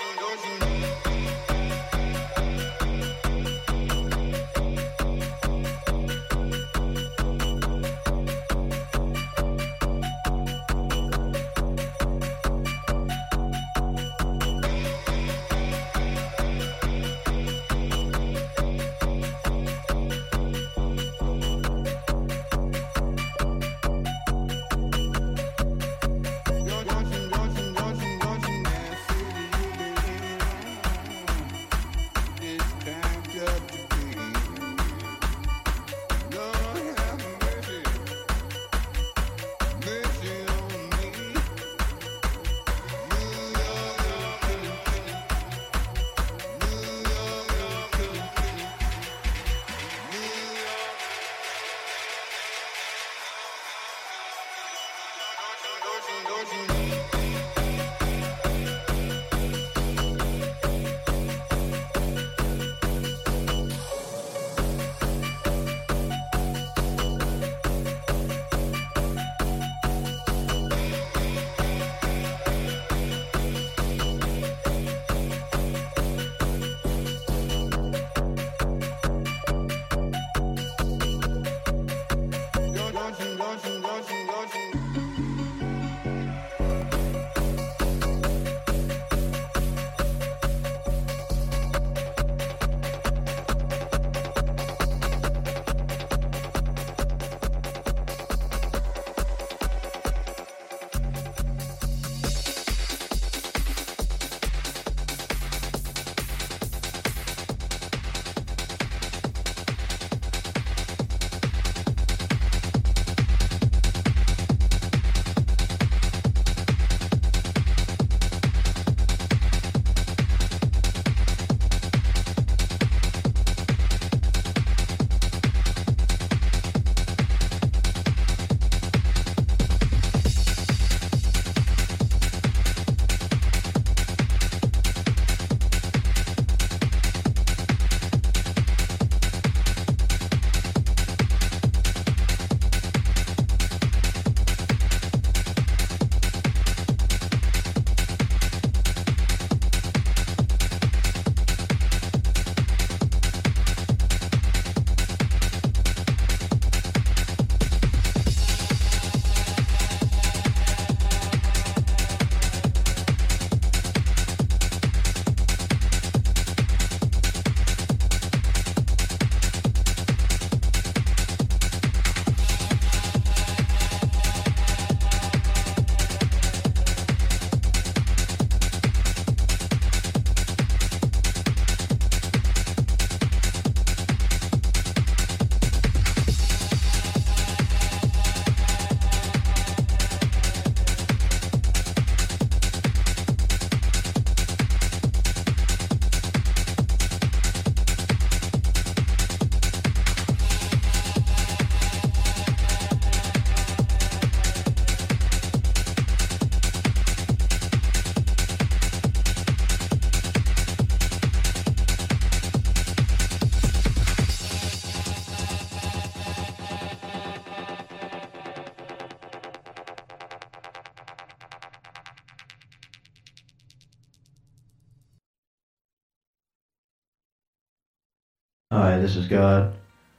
Hi, this is God.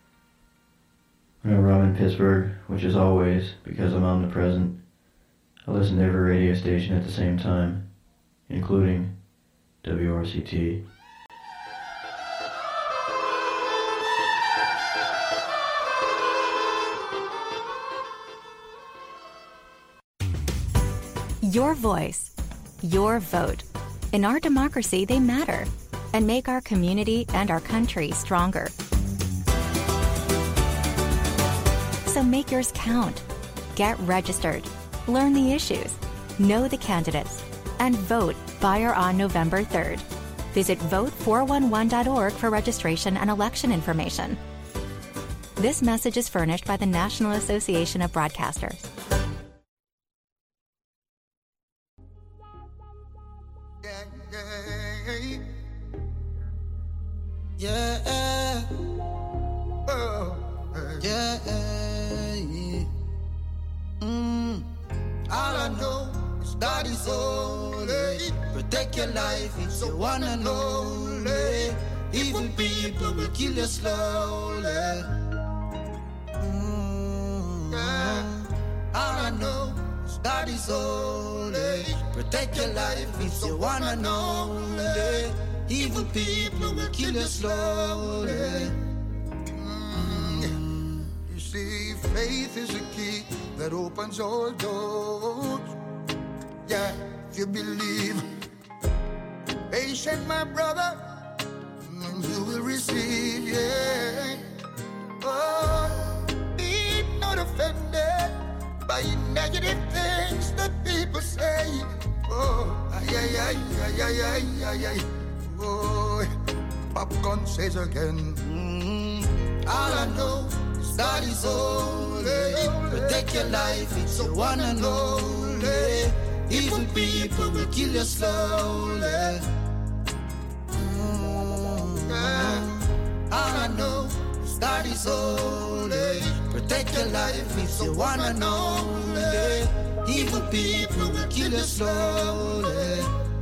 Whenever I'm in Pittsburgh, which is always because I'm omnipresent, I listen to every radio station at the same time, including WRCT. Your voice, your vote. In our democracy, they matter and make our community and our country stronger. So make yours count. Get registered. Learn the issues. Know the candidates. And vote by or on November 3rd. Visit vote411.org for registration and election information. This message is furnished by the National Association of Broadcasters. Yeah, oh, yeah, all I know is that it's only protect protect your life, it's the one and only. Evil people will kill you slowly. All I know is God is holy. Protect your life, it's the one and only. Evil people will kill you slowly. You see, faith is a key that opens all doors. Yeah, if you believe, patient, my brother, you will receive, yeah. Oh, be not offended by negative things that people say. Oh, oh, Popcorn says again. All I know is God is holy. Protect your life, it's the one and only. Evil people will kill you slowly. All I know is God is holy. Protect your life, it's the one and only. Evil people will kill you slowly.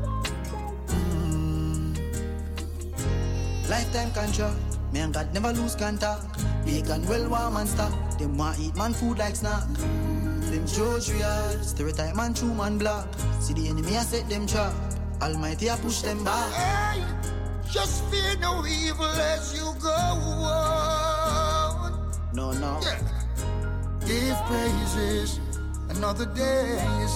Lifetime contract, me and God never lose contact. Bacon well warm and stock. Them want eat man food like snack. Them shows real, stereotype man true man black. See the enemy I set them trap. Almighty I push them back. Hey, just fear no evil as you go on. No. Yeah. Give praises, another day is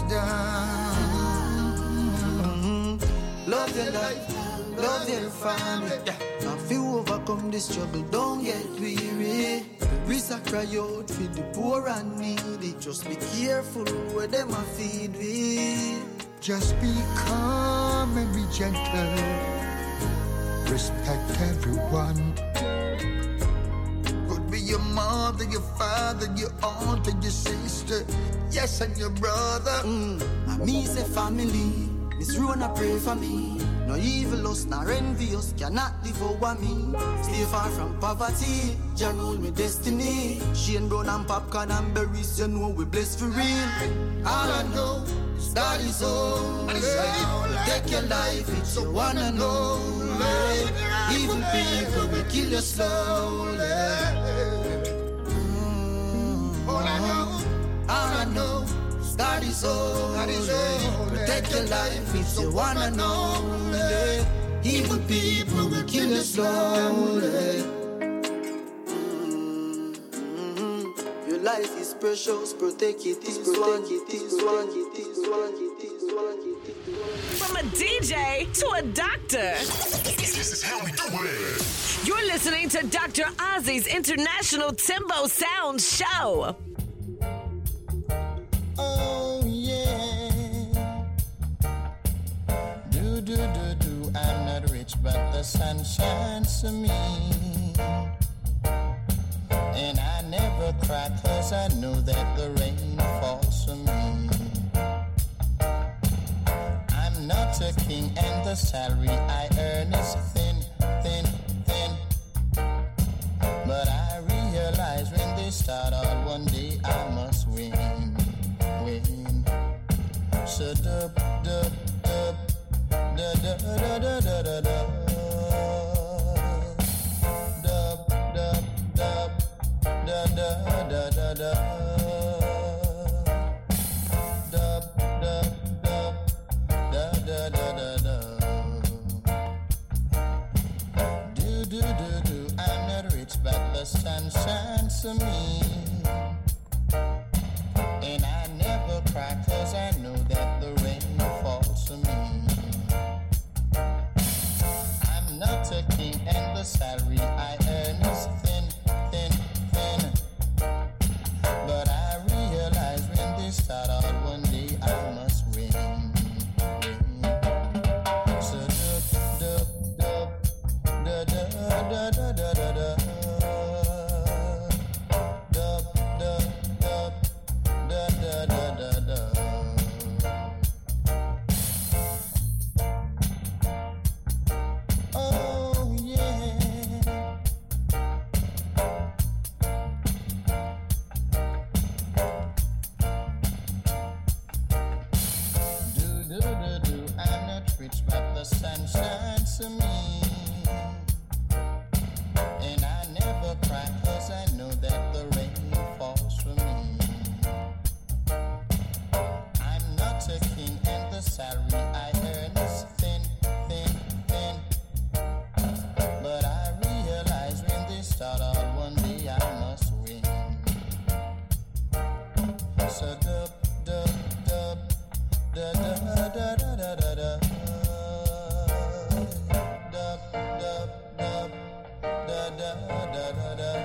done. Love your life, love your family. Yeah. Now if you overcome this struggle, don't get weary. We cry out for the poor and needy. Just be careful where them a feed we. Just be calm and be gentle. Respect everyone. Could be your mother, your father, your aunt and your sister. Yes, and your brother. And me say family. Miss Rona pray for me. No evil us, nor envious, cannot devour me. Stay far from poverty, Jah rule me destiny. Shane Brown and popcorn and berries, you know we blessed for real. All I know is God is holy. Take your life, it's the one and only. Evil people will kill you slowly. All I know. God is holy. Protect your life, it's the one and only. Evil people will kill you slowly. Your life is precious, protect it, From a DJ to a doctor. This is how we do it. You're listening to Dr. Ozzy's International Timbo Sound Show. Oh yeah. Do. I'm not rich, but the sun shines to me. And I never cry, 'cause I know that the rain falls for me. I'm not a king, and the salary I earn is thin. But I realize when they start out, one day I must win. So dub. Do. I'm not rich, but the sun shines to me. And I never cry, 'cause I know that the rain falls for me. I'm not a king, and the salary I earn is thin. But I realize when they start out, one day I must win. So dub. Da. to me. And I never cry 'cause I know that the rain falls for me. I'm not a king and the salary I earn is thin, thin, thin. But I realize when they start out one day I must win. So dub, dub, dub, da da da da da da da da. Dub, dub, dub, da da da da da.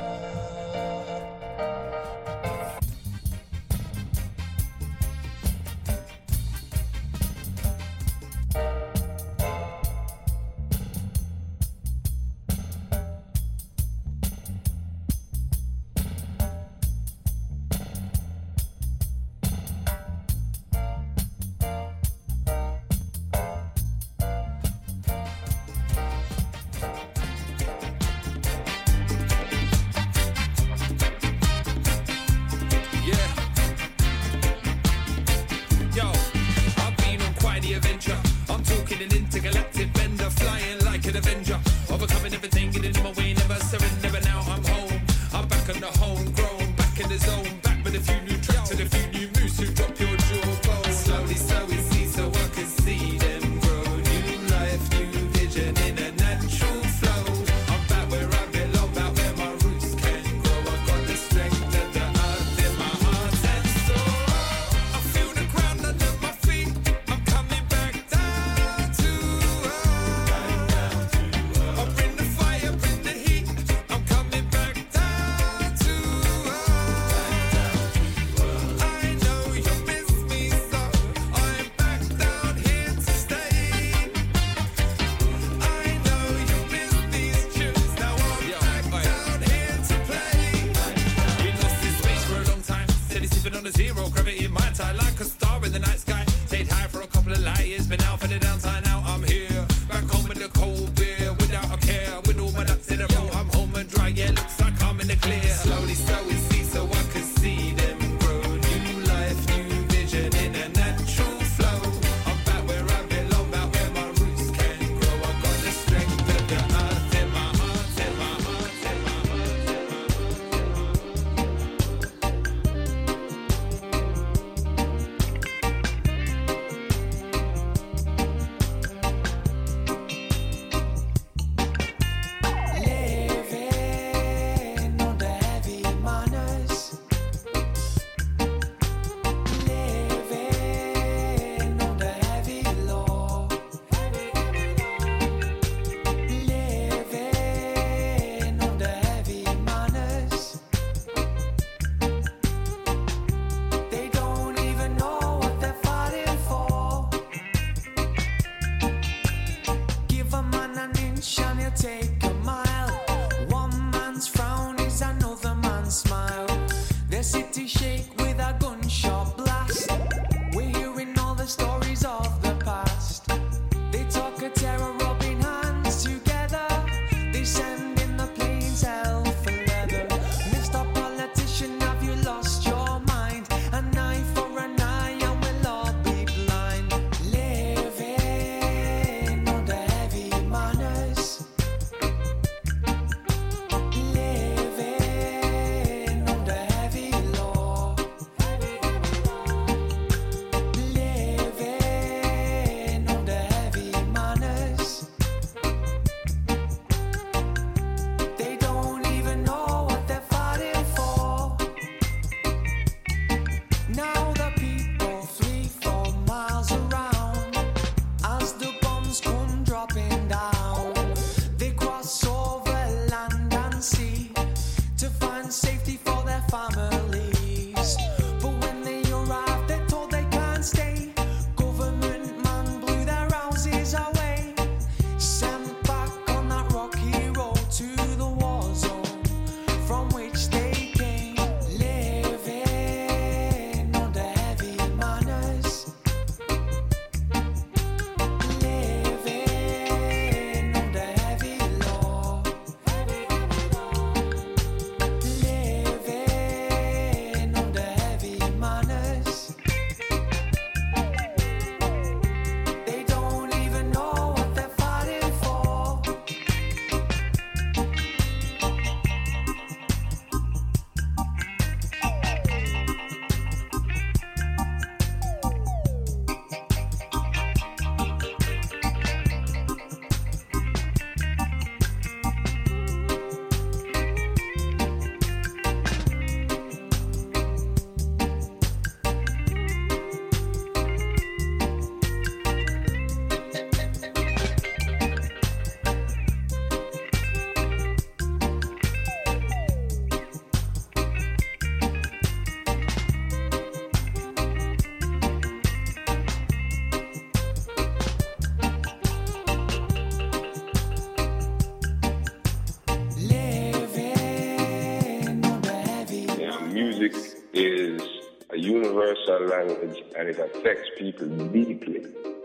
universal language, and it affects people deeply.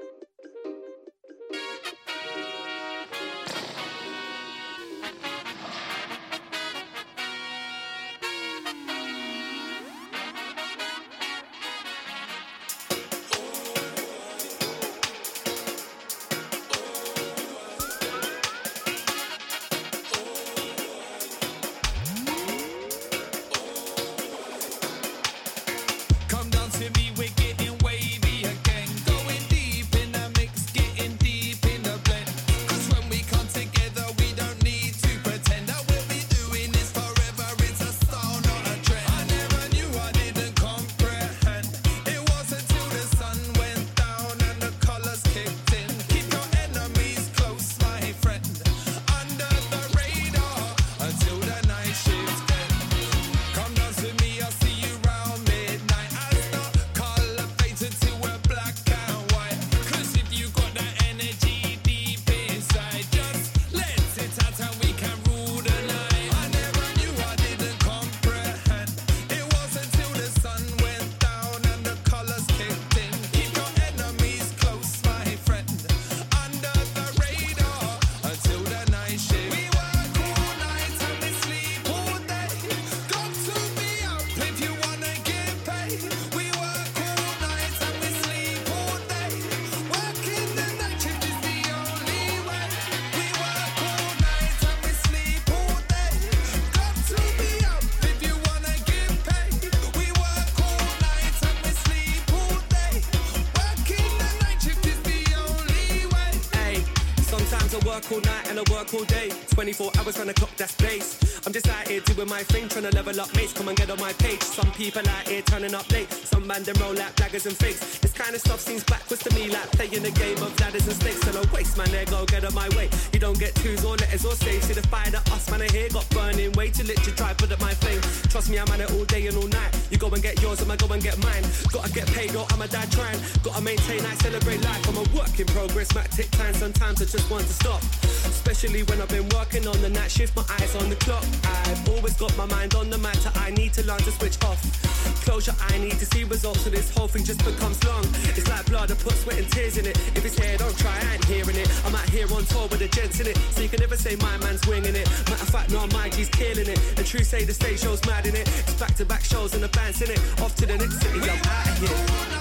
All night and I work all day, 24 hours trying to clock that space. I'm just out here doing my thing, trying to level up mates, come and get on my page. Some people out here turning up late, some man them roll like daggers and fakes. This kind of stuff seems backwards to me, like playing a game of ladders and snakes. And I waste man, there go get on my way. You don't get twos or letters or saves. See the fire that us man I here got burning way too lit to try put up my flame. Trust me, I'm at it all day and all night. You go and get yours, I'ma go and get mine. Gotta get paid or I'ma die trying. Gotta maintain, I celebrate life. I'm a work in progress, might take time. Sometimes I just want to stop, especially when I've been working on the night shift, my eyes on the clock. I've always got my mind on the matter, I need to learn to switch off. Closure, I need to see results, so this whole thing just becomes long. It's like blood, I put sweat and tears in it. If it's here, don't try, I ain't hearing it. I'm out here on tour with the gents in it, so you can never say my man's winging it. Matter of fact, no, my G's killing it. And true say the stage show's mad in it. It's back-to-back shows and the band's in it. Off to the next city, I'm out of here.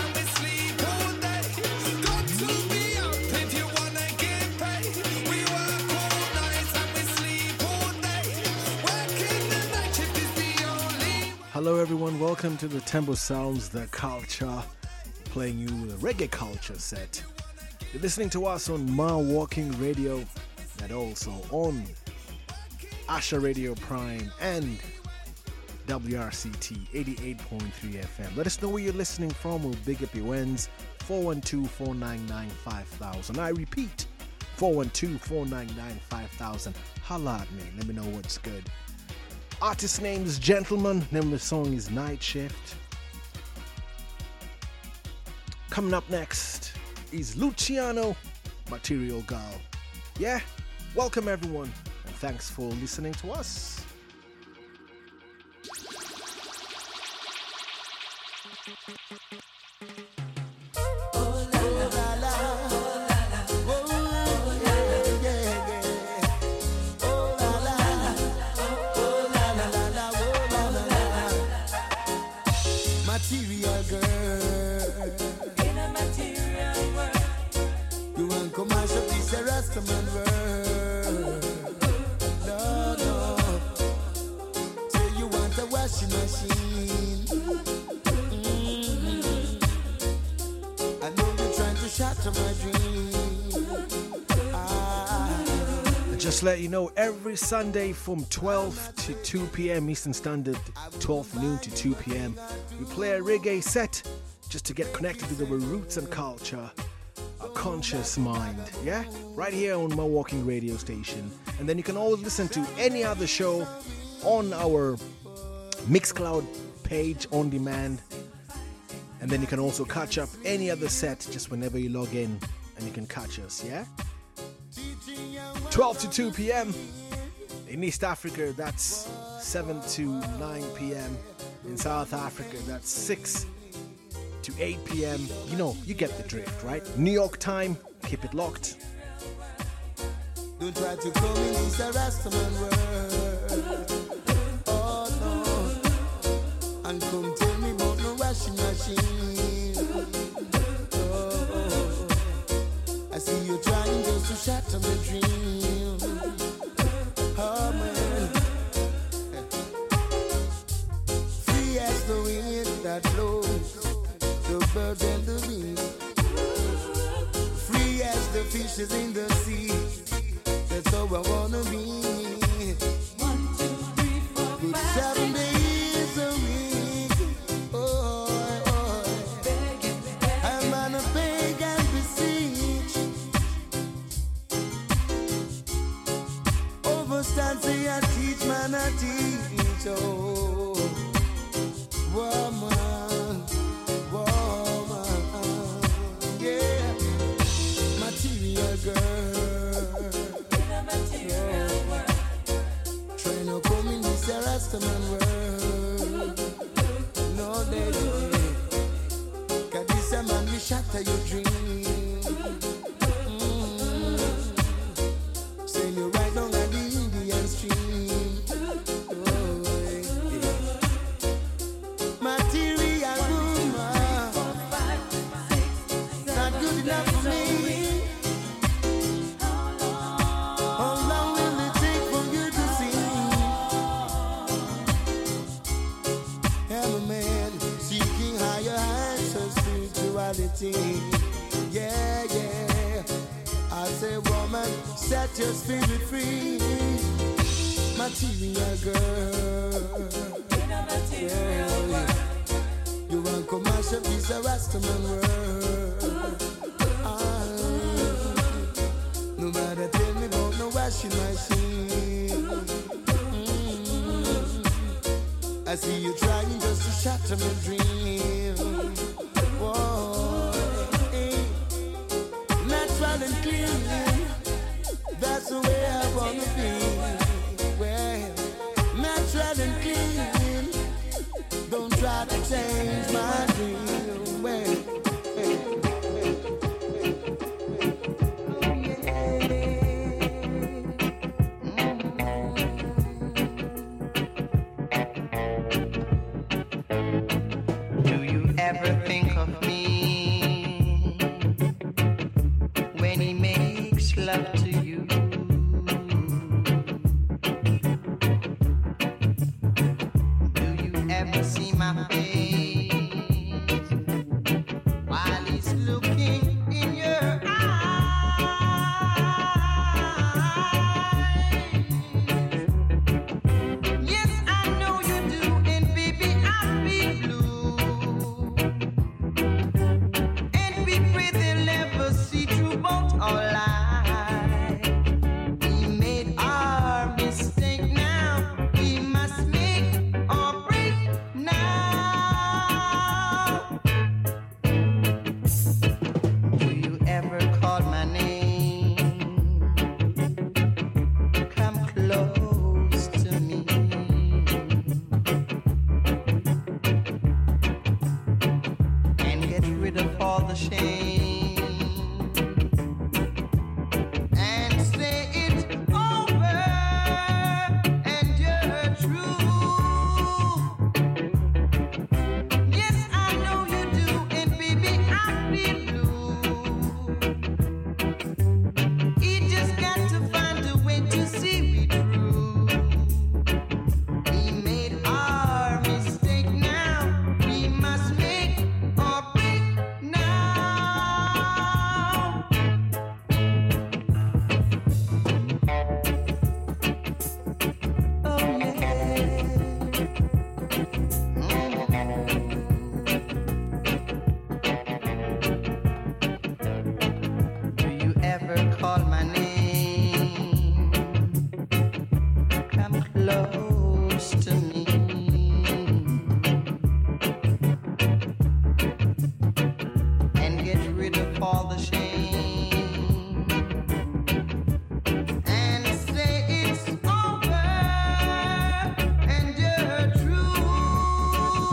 Hello everyone, welcome to the Tembo Sounds, the culture, playing you the reggae culture set. You're listening to us on Ma Walking Radio and also on Asha Radio Prime and WRCT 88.3 FM. Let us know where you're listening from, we'll big up your ends, 412-499-5000. I repeat, 412-499-5000. Holla at me, let me know what's good. Artist name is Gentleman, name of the song is Night Shift. Coming up next is Luciano, Material Girl. Yeah, welcome everyone, and thanks for listening to us. Material girl, in a material world, you won't come mash up this Rastaman world. No, no. Say you want a washing machine. I know you're trying to shatter my dream. Just let you know, every Sunday from 12 to 2 p.m. Eastern Standard, 12 noon to 2 p.m. we play a reggae set just to get connected to our roots and culture, a conscious mind, yeah? Right here on my walking radio station. And then you can always listen to any other show on our Mixcloud page on demand. And then you can also catch up any other set just whenever you log in and you can catch us, yeah? 12 to 2 p.m. in East Africa, that's 7 to 9 p.m. In South Africa, that's 6 to 8 p.m. You know, you get the drift, right? New York time, keep it locked. Don't try to come in this Rastaman world. Oh no. And come tell me about no washing machine. Oh, I see you trying just to shatter my dream. Oh man. Free as the wind that blows, the birds and the bees. Free as the fishes in the sea. That's how I wanna be. 1, 2, 3, 4, 5, 7 days a week. Oh, oh. I'm on a beg and beseech. Overstand say I teach, man I teach. Oh, woman, yeah, material girl. Try no come in this Rastaman world. No, they don't. 'Cause this a man will shatter your dream. Say you right down at the Indian stream. Oh, yeah. Material woman, not good enough for me. How long will it take for you to see? I'm a man seeking higher heights of spirituality. Yeah, yeah. I say, woman, set your spirit free. Material girl. Yeah. You want to mash up this Rastaman world. No matter tell me about no washing machine. I see you trying just to shatter my dream. Whoa, natural and clean. That's the way I wanna be. Well, natural and clean. Don't try to change my dream. Well, ever think of me when he makes love to you? Do you ever see my face while he's looking in your eyes? Yes, I know you do, and baby, I'll be blue. And we pray they'll never see through both our lives. We made our mistake now. We must make or break now. Do you ever call my name? Come close to me. And get rid of all the shame and say it's over and you're true. Yes, I know you do, and baby, I'll be blue. You just got to find a way to see me through. We made our mistake now. We must make or break now. Oh yeah. Do you ever call my name? Come close to me. And get rid of all the shame and say it's over and you're true.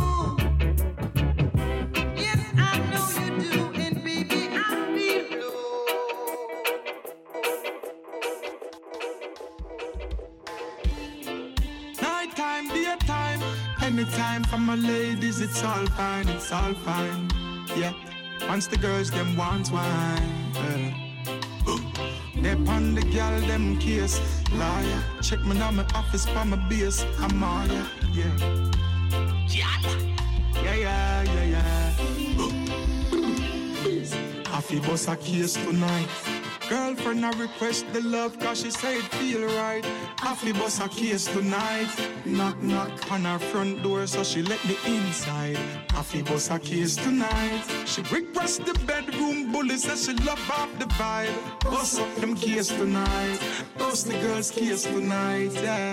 Anytime for my ladies, it's all fine, it's all fine. Yeah, once the girls them want wine. They pon the girl them case. Liar, check me now my office for my base. I'm all yeah. Yeah. I feel boss a case tonight. Girlfriend, I request the love cause she say it feel right. I feel boss a case tonight. Knock, knock on her front door so she let me inside. I feel boss a case tonight. She request the bedroom bully says she love off the vibe. Boss up them case tonight. Boss the girl's case tonight,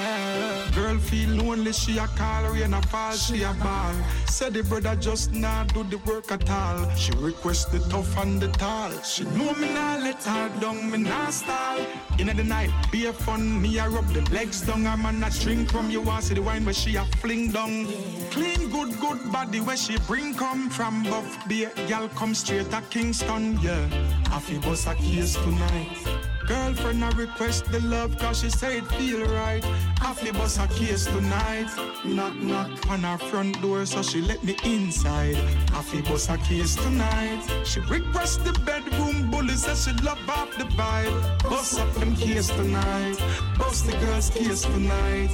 yeah. Girl feel lonely, she a call her and a fall, she a ball. Said the brother just not do the work at all. She request the tough and the tall. She know me not let her down, me not stall. In the night, be a fun, me a rub the legs down. A man a drink from you, want see the wine where she a fling down. Clean, good body where she bring come from. Buff beer, gal come straight to Kingston, yeah. I feel boss a case tonight. Girlfriend, I request the love cause she say it feel right. I feel boss a case tonight. Knock, knock on her front door so she let me inside. I feel boss a case tonight. She request the bedroom bully says she love off the vibe. Boss up them case tonight. Boss the girl's case tonight,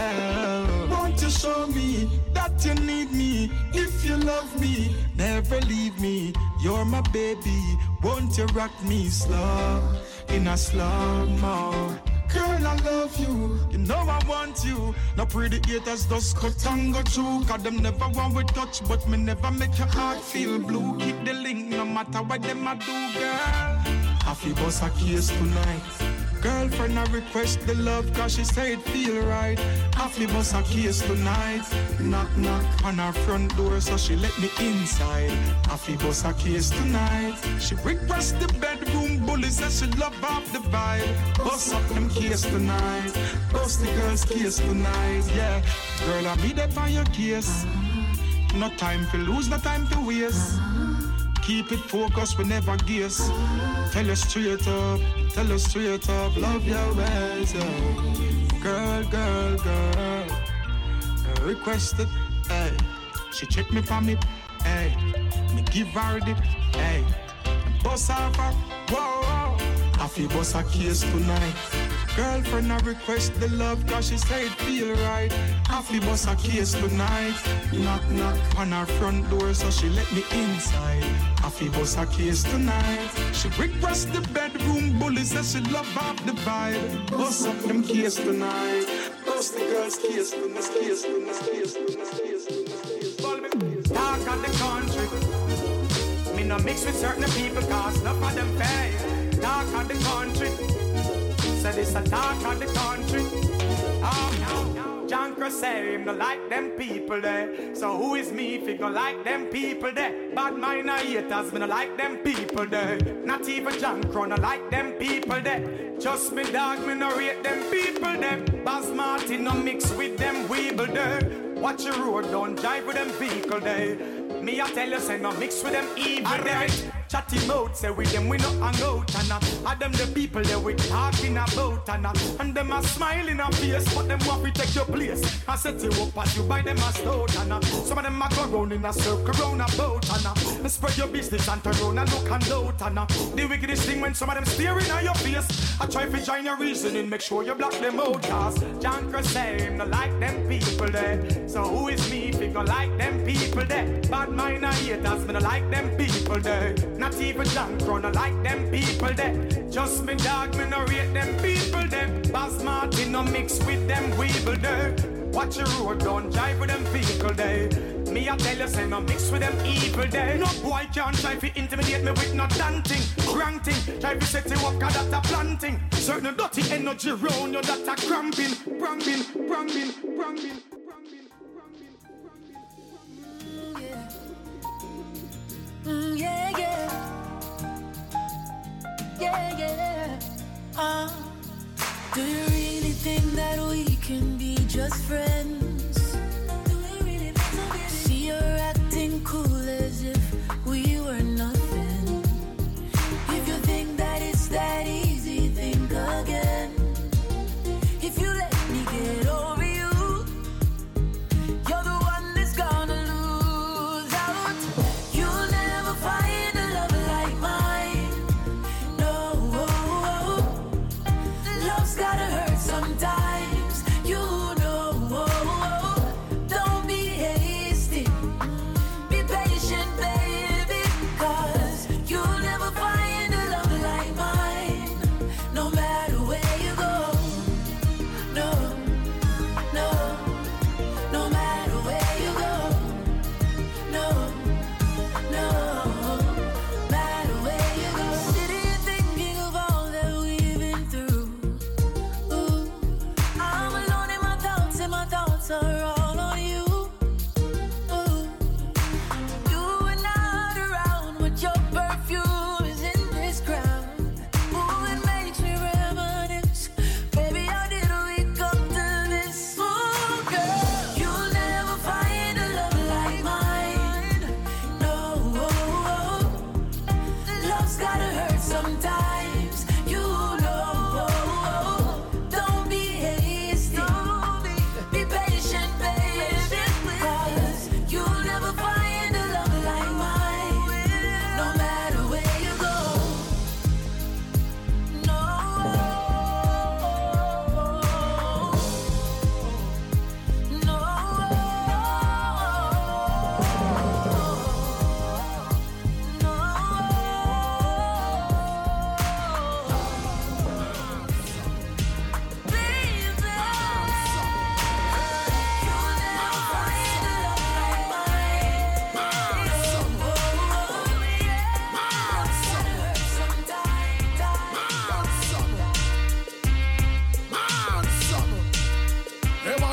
yeah. Won't you show me that you need me? If you love me, never leave me. You're my baby, won't you rock me slow? In a slow-mo. Girl, I love you, you know I want you. No pretty haters just cut and go through. Cause them never want we touch, but me never make your heart feel blue. Keep the link no matter what them a do, girl. I feel boss a case tonight. Girlfriend, I request the love cause she say it feel right. I feel boss a case tonight. Knock, knock on her front door so she let me inside. I feel boss a case tonight. She request the bedroom bully says she love off the vibe. Boss up them case tonight. Boss the girl's case tonight, yeah. Girl, I be there by your case. No time to lose, no time to waste. Keep it focused, we never guess. Tell us straight up, love your ways, girl. Requested, hey. She check me for me, hey. Me give her the, hey. Boss off her, whoa. I feel boss a case tonight. Girlfriend, I request the love cause she say it feel right. I feel boss a case tonight. Knock, knock on her front door so she let me inside. I feel boss a case tonight. She request the bedroom bully says she love off the vibe. Boss up them case tonight. Boss the girl's case tonight. Talk of the country. Me no mix with certain people cause none of them fair. Talk of the country. So this a talk of the country. John Cross say him no like them people there. So who is me if he go like them people there? Bad mind or haters, me no like them people there. Not even John Cross no like them people there. Just me dog, me no rate them people there. Baz Martin no mix with them weeble there. Watch your road, don't drive with them vehicle there. Me I tell you, say no mix with them evil there. Chatty mouth, say with them we no hang out. And them the people that we talking about. And them a smile in our face, but them want to take your place. I set you up as you buy them a stout. Some of them a go round in a circle round a boat. And spread your business and turn round and look and out. The wickedest thing when some of them staring at your face. I try to join your reasoning, make sure you block them out. Cause John Cross say him no like them people there. So who is me if he go like them people there? Bad mind and haters, me no like them people there. Not even John Crow no like them people there. Just me dog, me no rate them people there. Baz Martin no mix with them weeble there. Watch your road, don't drive with them vehicle there. Me I tell you, say no mix with them evil there. No boy can't try to intimidate me with no dancing, granting. Try to set you up, cause that a planting. Certain dirty energy round you that a cramping. Do you really think that we can be just friends? Do we really think so? See, you're acting cool as if we were nothing. If you think that it's that easy, think again. If you let me get over you, you're the one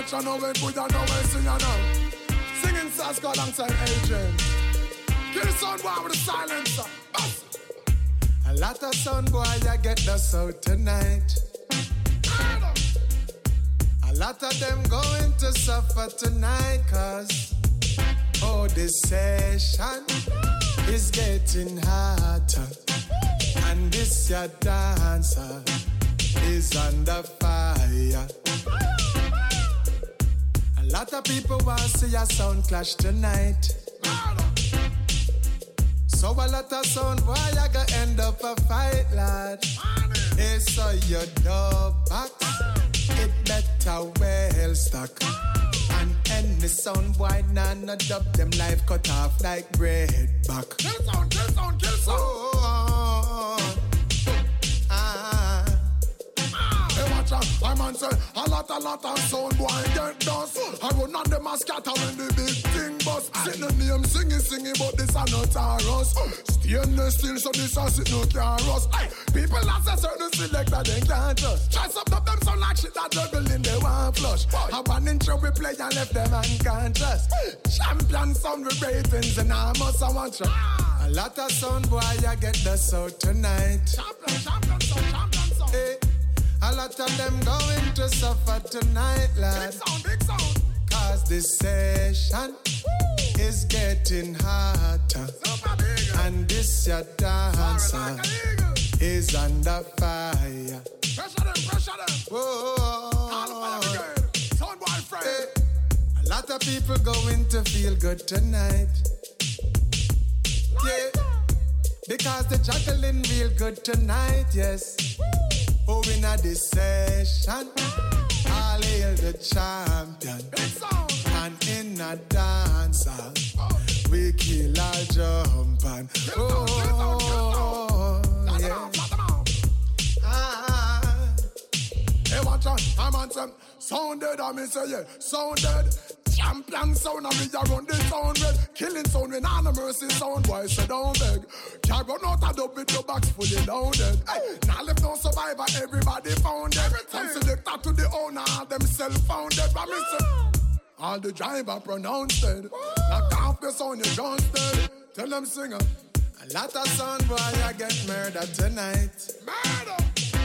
watch and know when good and know when sing and know. Singing Sasko alongside Agent. Kill the sound boy with the silencer. Bust. A lot of sound boy I get the sound tonight. A lot of them going to suffer tonight, cause oh, this session is getting hotter. And this your dancer is under fire. A lot of people want to see a sound clash tonight. So a lot of sound boy I gonna end up a fight, lad. Hey, so your dub box, it better well stuck. And any sound boy nah no dub them life cut off like bread back. Kill sound, kill sound, kill sound. Hey, watch out, I'm on say a lot of sound boy get dust. I run on them a scatter when the big thing bust. Sing the name, singing, but this a not Taurus. Stainless steel, so this a sit no Taurus. People as a certain selector, they can't trust. Try some of them sound like shit that juggling, they want flush. I one intro we play and left them unconscious. Champion sound with ratings and I must watch. A lot of sound boy, I get the sound tonight. Champion sound. Hey. A lot of them going to suffer tonight, lad. Big sound. Cause this session is getting hotter. And this your dancer is under fire. Pressure them. Whoa. Sound boy friend. Hey. A lot of people going to feel good tonight. Yeah. Because the juggling real good tonight, yes. Oh, in a this session, I'll hail the champion. And in a dancer, we kill our jump and yeah. Hey, watch out, I'm on some sounded, I mean say yeah, sounded. Champion sound and me a run the sound red. Killing sound when all the mercy sound boy say don't beg. Can't run out a dub with your box fully loaded. Hey, now left no survivor, everybody found it. From selector to the owner, them self-founded. All the driver pronounced it. Knock off the sound you just dead. Tell them singer. A lot of sound boy I get murdered tonight. Murder!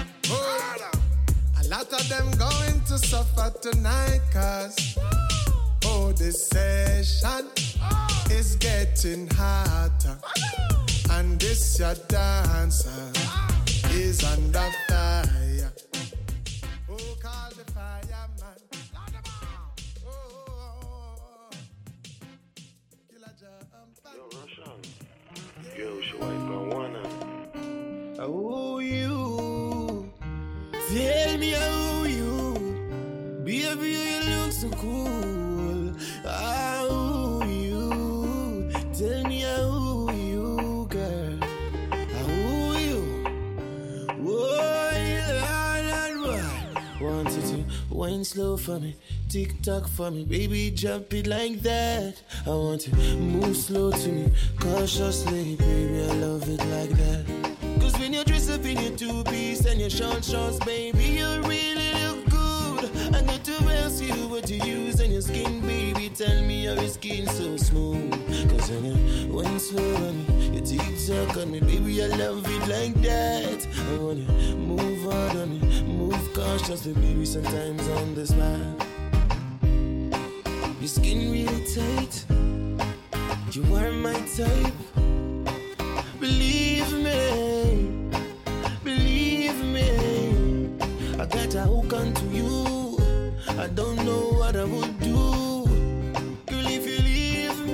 A lot of them going to suffer tonight, cause oh, this session is getting hotter. And this your dancer is under fire. Oh, call the fireman. Yo, Russian. Yo, she wife gon' wanna. Oh, you. Tell me how you. Baby, you look so cool. How you. Tell me how you, girl. How you. Whoa, Lord. Want you to wine slow for me. Tick tock for me, baby, jump it like that. I want to move slow to me, cautiously, baby, I love it like that. Cause when you dress up in your two-piece and your shorts, baby, you really look good. I know to ask you what you use on your skin, baby, tell me how your skin so smooth. Cause when you went slow on me, you tick tock on me, baby, I love it like that. I want you move hard on me, move cautiously, baby, sometimes on the spot. Your skin really tight. You are my type. Believe me, I got a hook onto you. I don't know what I would do. Girl, if you leave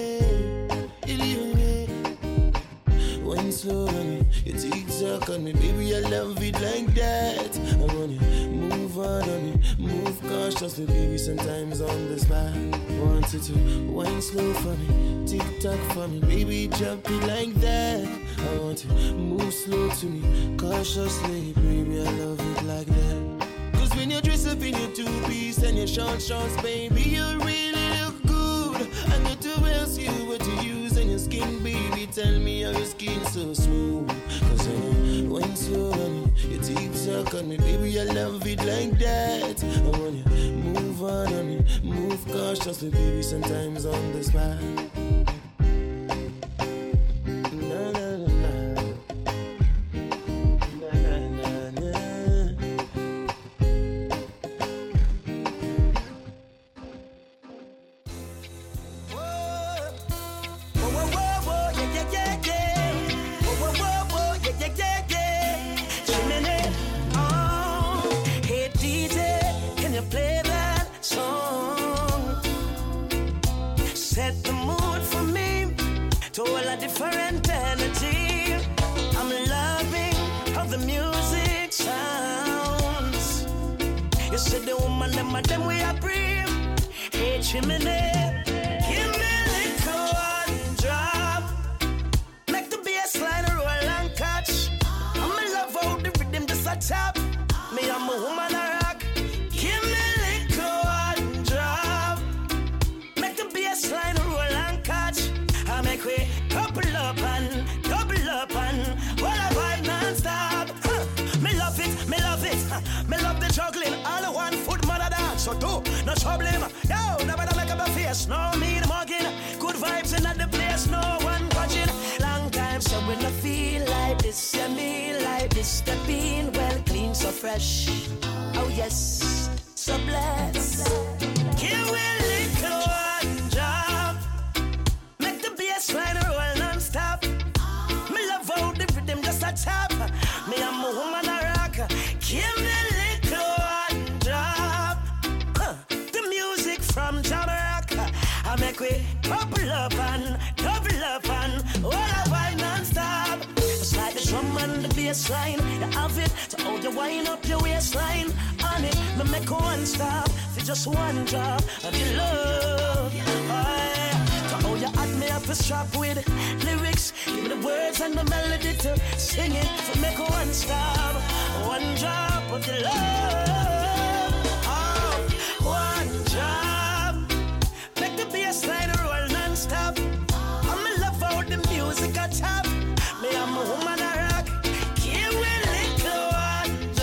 me. When slow on me, you tick tock on me, baby, I love it like that. I wanna move on me, move cautiously, baby, sometimes on the spot. Want you to wine slow for me, tick tock for me, baby, jump it like that. I want to move slow to me, cautiously, baby, I love it like that. Cause when you dress up in your two-piece and your shorts, baby, you really look good. I need to ask you what you use on your skin, baby, tell me how your skin so smooth. Cause when you wine slow on me, you tick knock on me, baby, I love it like that. I want you move on me, move cautiously, baby, sometimes on the spot. Different energy. I'm loving how the music sounds. You said the woman, them we are brave. Hey, chimney, give me a little one drop. Make the bass line roll and catch. I'm in love how the rhythm just a tap. Me, I'm a woman, I rock. Give me a little one drop. Make the bass line roll and catch. I make way. Double up and well I vibe non-stop. Me love it, me love the juggling. All the one foot mother dance, so do no trouble him. Yo, never make up a face, no need mugging. Good vibes in the place, no one watching. Long time, so when I feel like this, you me like this. The bean well clean, so fresh. Oh yes, so blessed. Give me a little one job. Make the bass line roll non-stop. Me love how the rhythm just a tap. Me I'm a woman a rock. Give me a little one drop. The music from Jamaica. I make we couple up and double up and all I vibe non-stop. It's like the drum and the bass line. You have it to hold you wind up your waistline. On it, me make one stop for just one drop of your love. Oh, you add me up a strap with lyrics. Give me the words and the melody to sing it. For make one stop, one drop of your love. Oh, one drop. Make the bass line roll non-stop. I'm in love how the music a tap. Me, I'm a woman a rock. Give me a little one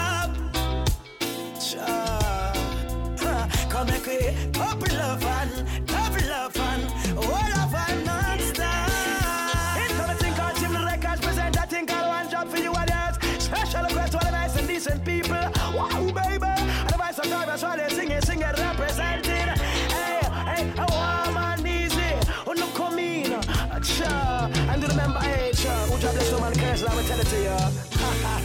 drop. Come make me couple of and double up and all of our non-stop. It's gonna think on Jim the Records present that thing called one job for you and yours. Special request to all the nice and decent people. Wow, baby. And the voice of God, that's why they sing it, representing. Hey, warm and easy. Oh, no, come in. And do remember, hey, who job bless no man curse, I will tell it to you.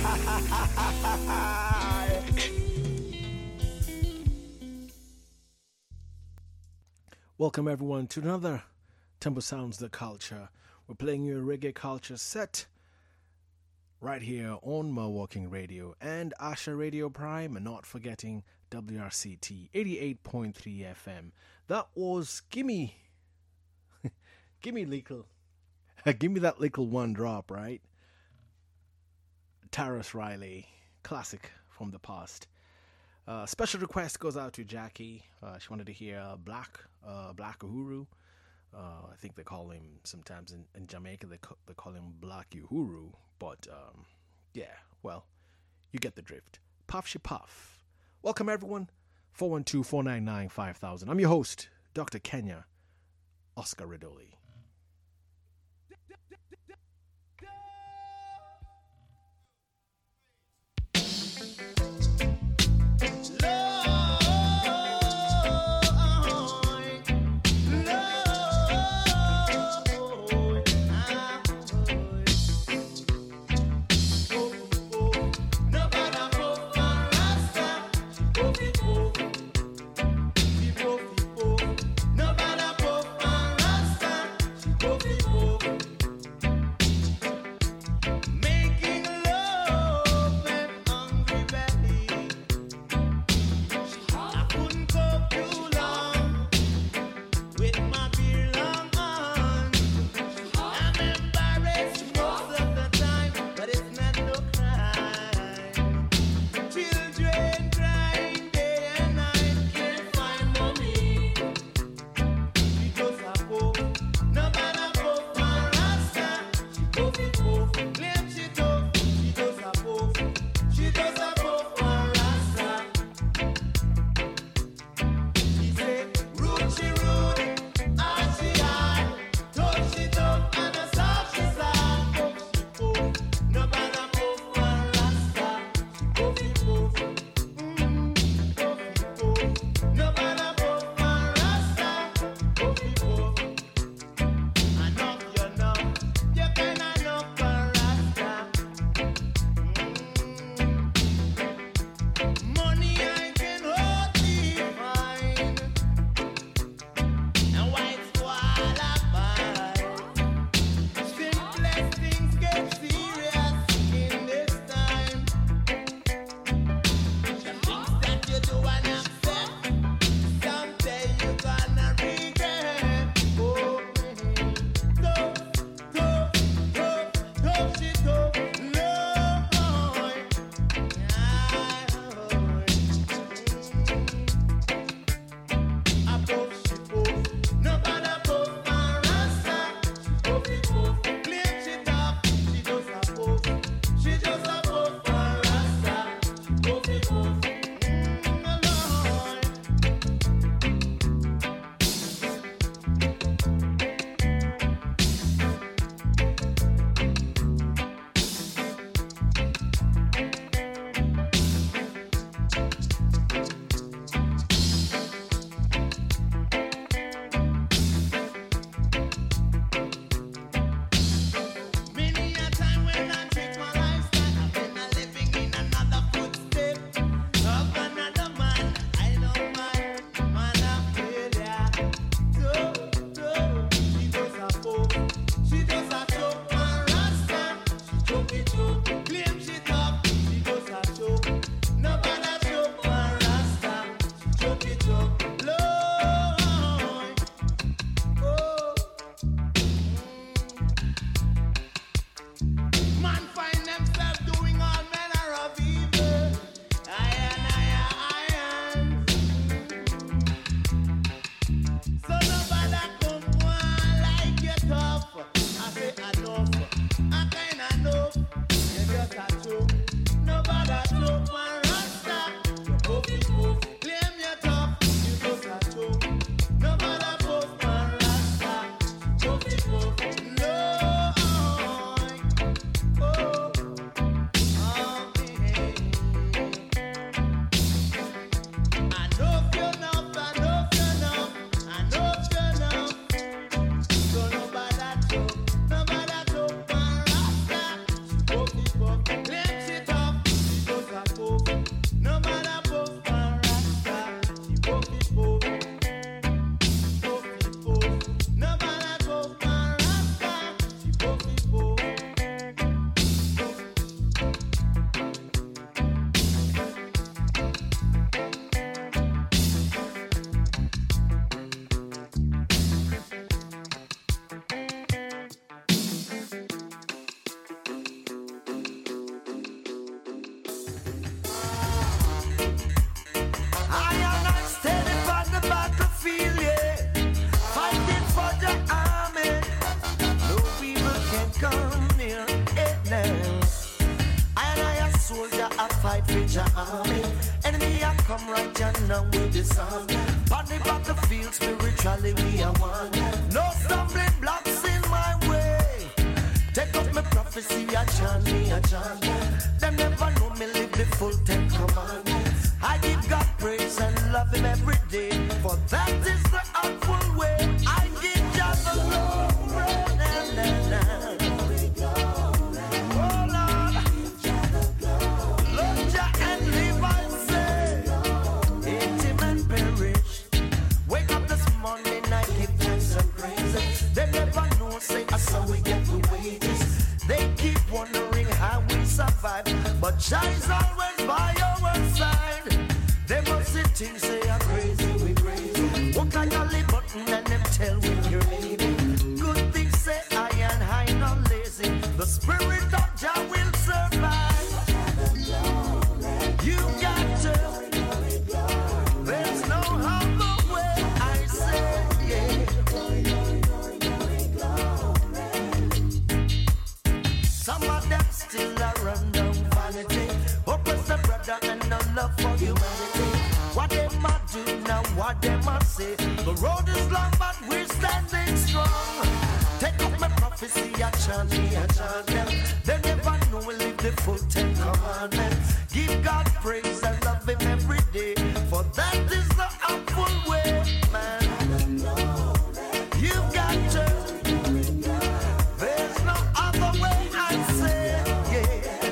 Welcome everyone to another Tempo Sounds the Culture. We're playing you a reggae culture set right here on Milwaukee Radio and Asha Radio Prime, and not forgetting WRCT 88.3 FM. That was gimme that little one drop, right? Tarrus Riley, classic from the past. Special request goes out to Jackie. She wanted to hear Black Uhuru. I think they call him sometimes in Jamaica. They call him Black Uhuru. But yeah, well, you get the drift. Puff she puff. Welcome everyone. 412-499-5000. I'm your host, Dr. Kenya Oscar Ridoli. Nobody I fight with your army. Enemy, I come right here now with this army. On the battlefield, spiritually we are one. No stumbling blocks in my way. Take up my prophecy, I chant me, I chant. Them never know me live the full 10 commandments. I give God praise and love Him every day. For that is the helpful way. I give God the glory. Na, na, na. But Jai's always by our side. They must see things say I'm crazy, we crazy. What kind of lip button and them tell when you're leaving. Good things say I and I not lazy. The spirit of Jah will survive. You got to. There's no other way, I say, yeah. Some of them still are run down. Oppress the brother and no love for humanity. What them a do now, what them a say. The road is long but we're standing strong. Take up my prophecy, I chant me, I chant them. They never know we live the full 10 commandments. Give God praise and love Him every day. For that is the helpful way, man. You got to. There's no other way, I say, yeah.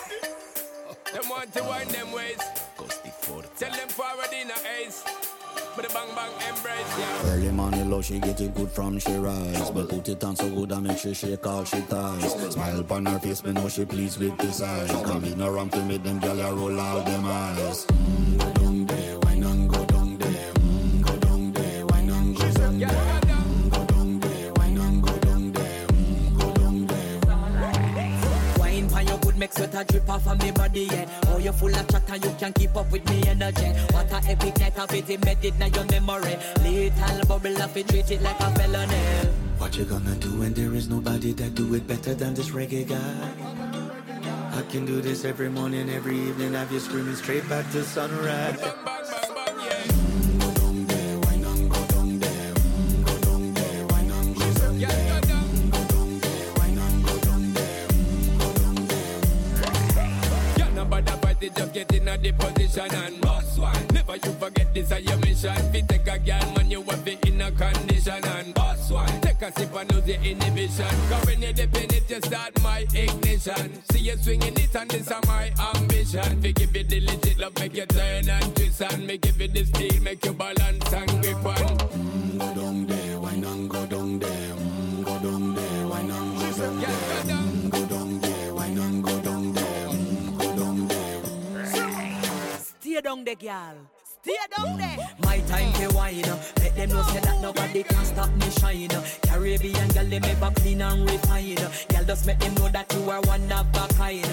Them want to wind them ways. Tell them forward in a ace. With a bang bang embrace, yeah. Early morning love, she get it good from she rise. But put it on so good and make she shake all she ties. Smile upon her face, me know she pleased with this eyes. Come in around to make them gyal a roll out them eyes. Go down there, why not go down there? Go down there, why not go down there? Go down there, why not go down there? Go down there. Wine pan your good, make sweat a drip off of me body, yeah. Oh, you full of chatter, you can keep up with me energy. What a epic night of it, embedded in your memory. Little bubble of it, treat it like a felony. What you gonna do when there is nobody that do it better than this reggae guy? I can do this every morning, every evening, have you screaming straight back to sunrise. Just get in a the position and boss one. Never you forget this is your mission. Fi take a girl man, you have it in a condition and boss one. Take a sip and lose your inhibition. Cause when you dip in it, you start my ignition. See you swinging it and this is my ambition. Fi give it the legit love, make you turn and twist and me give it the steel, make you balance and grip on. Go down there, why not go down there? Go down there, why not go down there? Go down there, why not go down there? Stay down there, girl. Stay down there. My time to wine. Let them know say that nobody can stop me shine. Caribbean girl, they never clean and refine. Girl, just make them know that you are one of a kind.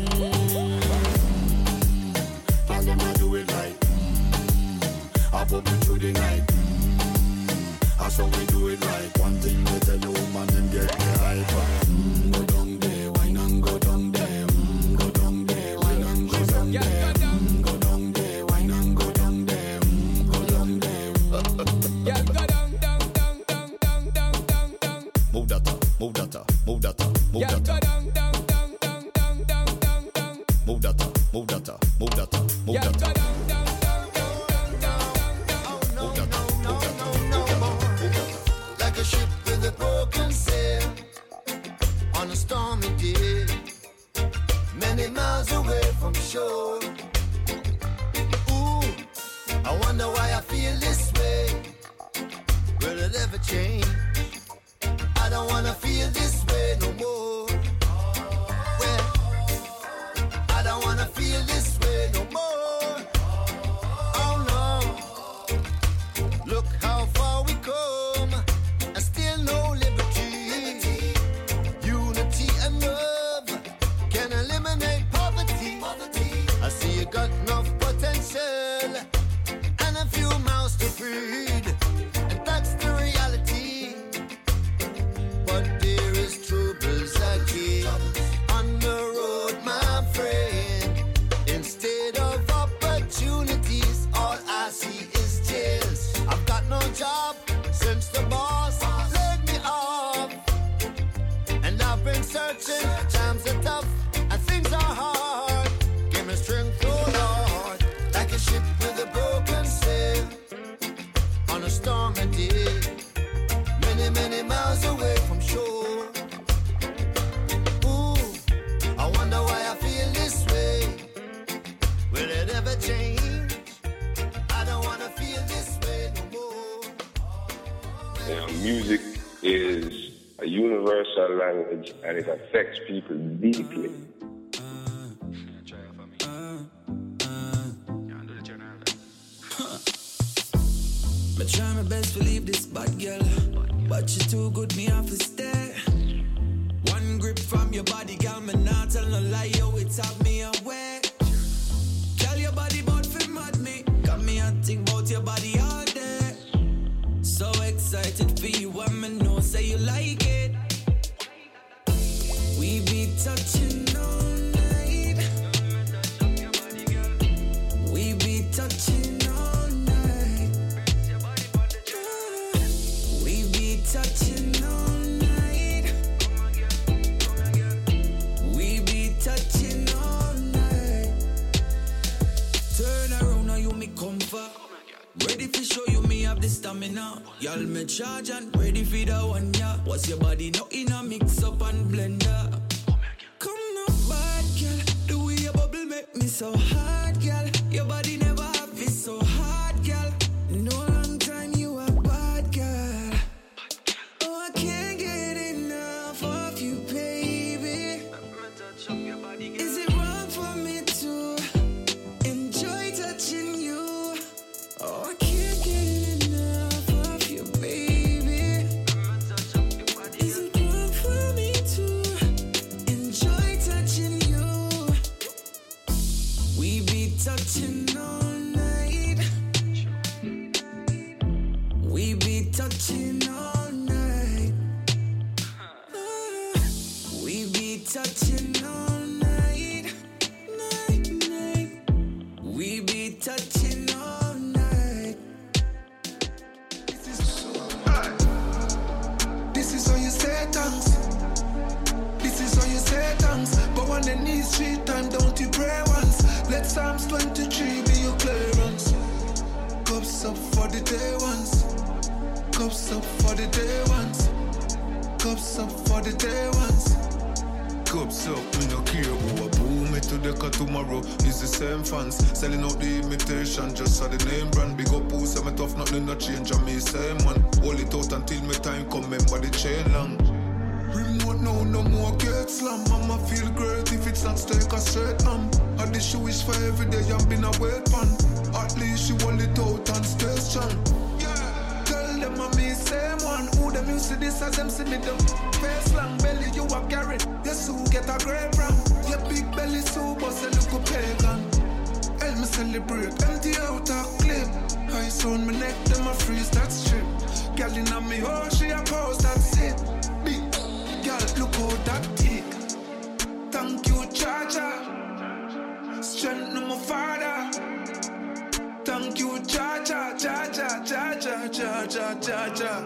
Tell them I do it right. I bubble through the night. That's how we do it right. One thing they tell you, woman, them get me hyper. Go down there, why not go down there? Go down there, why not go down there? Move that up, move that up, move that up, move that up. Move that up, move that up, move that up, move that up. Like a ship with a broken sail on a stormy day, many miles away from shore. Ooh, I wonder why I feel this way. Will it ever change? I don't wanna feel this way no more. Well, I don't wanna feel this way no more. Oh no. Look how far we come, and still no liberty. Unity and love can eliminate poverty. I see you got enough potential and a few mouths to feed, and that's the reality. But there is troubles again on the road, my friend. Instead of opportunities, all I see is jails. I've got no job since the boss laid me off, and I've been searching. Times are tough and things are hard. Give me strength, oh Lord, like a ship with a broken sail on a stormy day, many, many miles away from shore. Ooh, I wonder why I feel this way. Will it ever change? I don't wanna feel this way no more. Music is a universal language and it affects people deeply. I try my best to leave this bad girl, but you too good, me have to stay. One grip from your body, girl, me not tell no lie, yo, it's have me away. Tell your body about fi mad me, got me and think about your body all day. So excited for you, when me know say you like it. We be touching all night. We be touching all night. We be touching all night. We be touching all night. Turn around now, you me comfort. Ready to show you me have the stamina. Y'all me charge and ready for the one, yeah. What's your body now in a mix up and blender? Come now, bad girl. The way your bubble make me so hard, girl. Your body never have it so hard, girl. No touching all night, night, night. We be touching all night. This is how you say thanks. This is how you say thanks. Go on the knees 3 times, don't you pray once. Let Psalms 23 be your clearance. Cups up for the day ones. Cups up for the day ones. Cups up for the day ones. Cups up, we no care who a boo me to the car tomorrow. It's the same fans, selling out the imitation, just so the name brand. Big up who say me tough, nothing no change, and me same one. Hold it out until me time come, remember the chain long. Remote now, no more get slam. Mama feel great if it's not steak or straight ham. And the shoe is for every day and been a wet pan. At least she hold it out and stay strong. Tell them I'm me same one. Who them you see this as them see me them. Face long belly you a carry. Your Sue get a great ram. Your big belly Sue bust a look pagan. Help me celebrate. Empty out a clip. Ice on my neck, them a freeze that strip. Girl inna me oh she a pose, that's it. Big girl look how that thick. Thank you Jaja. Strength no my father. Thank you Jaja, Jaja, Jaja, Jaja, Jaja,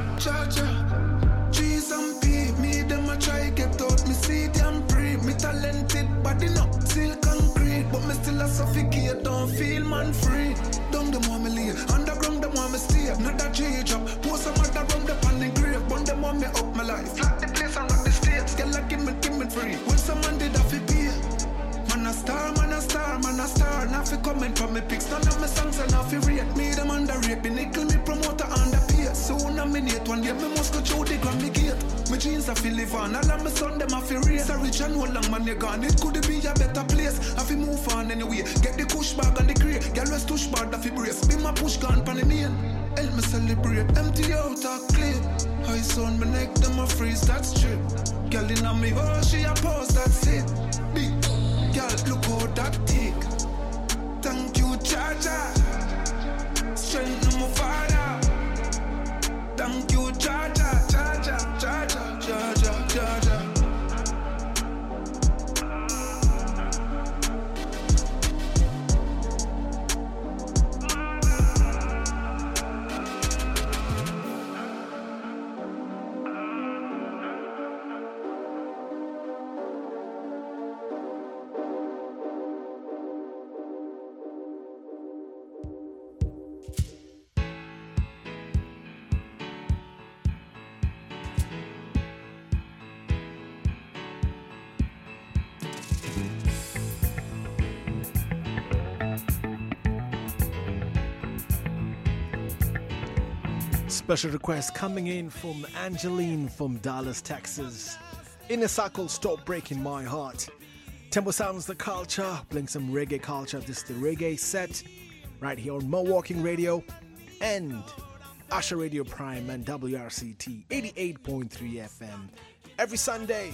Jaja. G's and P, me them a try get out. Me see them free. Me talented body no still concrete, but me still a suffocate. Don't feel man free. Down them want me lay, underground them want me stay. Not that J job, post some other round the pan the grave. But them want me up my life. Flat the place and rock the states. Girl like give me free. When someone did have to pay. Man a star, man a star, man a star. Now fi comment from me pics, none of my songs and now fi rate. Me them underrate, be nickel me promoter underpay. Soon nominate, one day me must go through the Grammy gate. My jeans a fi live on, all of my son them a fi race. So rich and hold long man you gone, it could be a better place. I fi move on anyway, get the push bag and the crate. Girl rest push bag, that fi brace. Be my push gun pan the main. Help me celebrate, empty out a clip. Ice on my neck, them a freeze that strip. Girl inna me, oh she a pose, that's it. Big girl, look how that thick. Thank you, Jaja. Strength no my father. Thank you, Jaja, Jaja, Jaja, Jaja, Jaja. Special request coming in from Angeline from Dallas, Texas. In a circle, stop breaking my heart. Tempo Sounds the culture, playing some reggae culture. This is the reggae set right here on Milwaukee Radio and Asha Radio Prime and WRCT 88.3 FM. Every Sunday,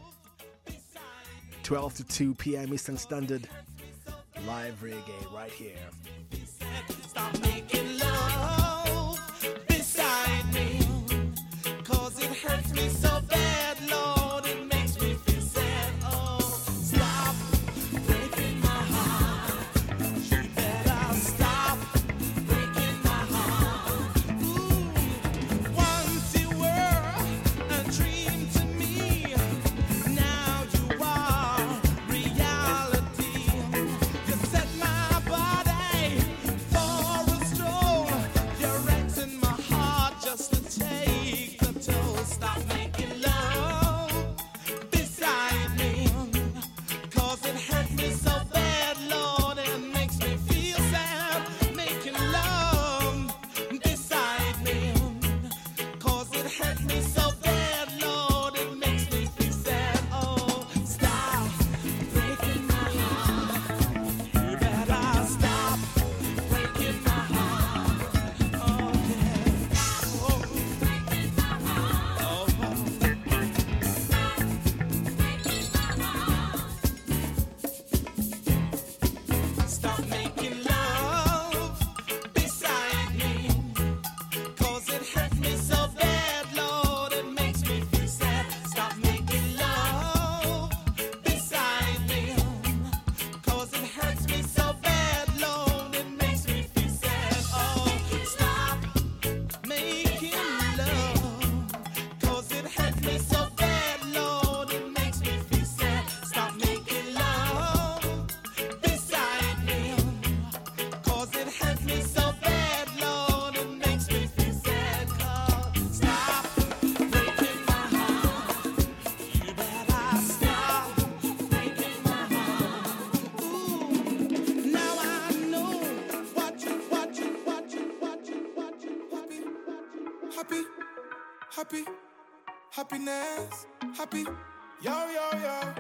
12 to 2 p.m. Eastern Standard. Live reggae right here. Stop making love beside me, 'cause it hurts me so bad, Lord, it makes me feel sad. Oh, stop breaking my heart. You better stop breaking my heart. Ooh, once you were a dream to me, now you are reality. You set my body for a stroll. happy, happiness, happy, yo, yo, yo.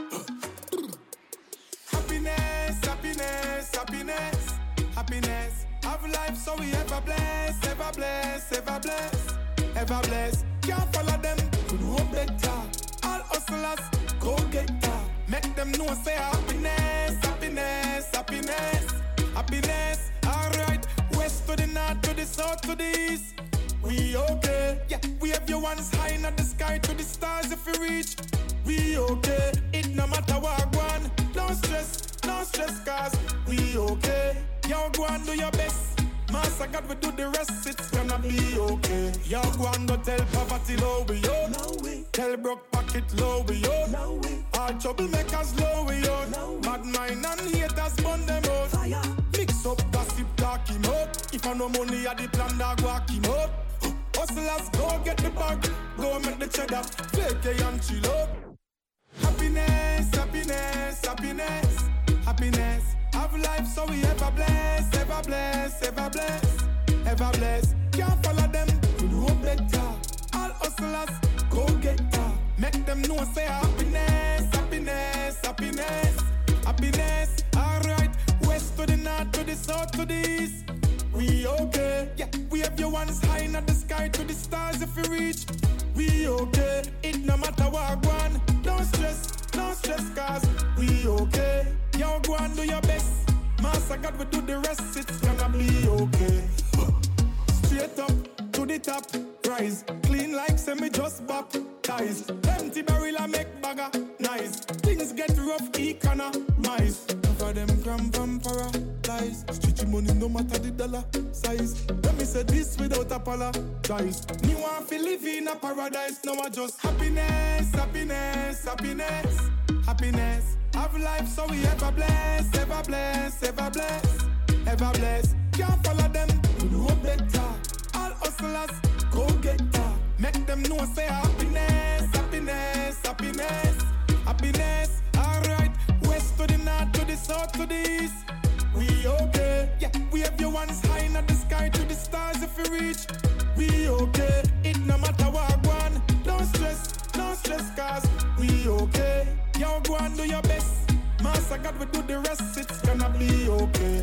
Happiness, happiness, happiness, happiness. Have life so we ever bless, ever bless, ever bless, ever bless. Can't follow them, we know better. All hustlers, go get that. Make them know say happiness, happiness, happiness, happiness. Alright, west to the north, to the south, to the east. We okay, yeah. We have your ones high in the sky to the stars if we reach. We okay, it no matter what one. Don't stress, cause we okay. Yo, go and do your best. Master God will do the rest, it's gonna be okay. Yo, go and go tell poverty low we yo. No way. Tell broke pocket low we yo. No way. All troublemakers low we yo. No way. Bad mind and haters burn them out. Fire. Mix up, gossip, talk him up. If I no money at the plan, dog walk him up. Hustlers, go get the bag. Go make the cheddar. Fake it and chill up. Happiness, happiness, happiness, happiness. Have life so we ever bless, ever bless, ever bless, ever bless. Can't follow them, we know better. All hustlers, go get that. Make them know say happiness, happiness, happiness, happiness. Alright, west to the north, to the south, to the east. We okay, yeah. We have your ones high in the sky to the stars if we reach. We okay, it no matter what one. Don't stress, cause we okay. Yo, go and do your best. Master God will do the rest, it's gonna be okay. Straight up to the top, rise. Clean like semi just baptized. Empty barrel I make bagger, nice. Things get rough, economize. For them come from paradise. Stretchy money no matter the dollar size. Let me say this without apologize. Me want to live in a paradise. Now I just happiness, happiness, happiness, happiness. Have life so we ever bless, ever bless, ever bless, ever bless. Can't follow them, we know better. All hustlers, go get that. Make them know say happiness, happiness, happiness, happiness. Alright, west to the north, to the south, to the east. We okay, yeah. We have your ones high in the sky to the stars if we reach. We okay, it no matter what one. Don't stress, cause we okay. Yo, go and do your best. Master God will do the rest, it's gonna be okay.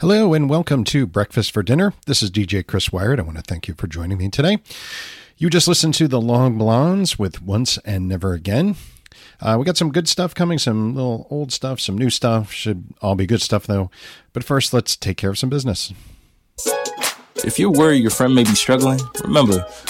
Hello and welcome to Breakfast for Dinner. This is DJ Chris Wired. I want to thank you for joining me today. You just listened to the Long Blondes with Once and Never Again. We got some good stuff coming, some little old stuff, some new stuff. Should all be good stuff though. But first, let's take care of some business. If you're worried your friend may be struggling, remember,